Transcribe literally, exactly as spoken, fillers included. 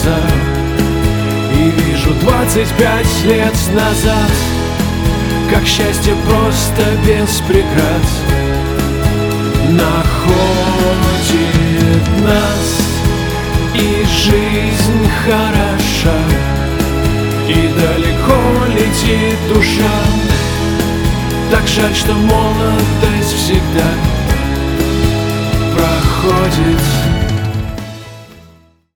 глаза и вижу двадцать пять лет назад, как счастье просто без преград находит нас, и жизнь хороша, и далеко летит душа. Так жаль, что молодость всегда проходит.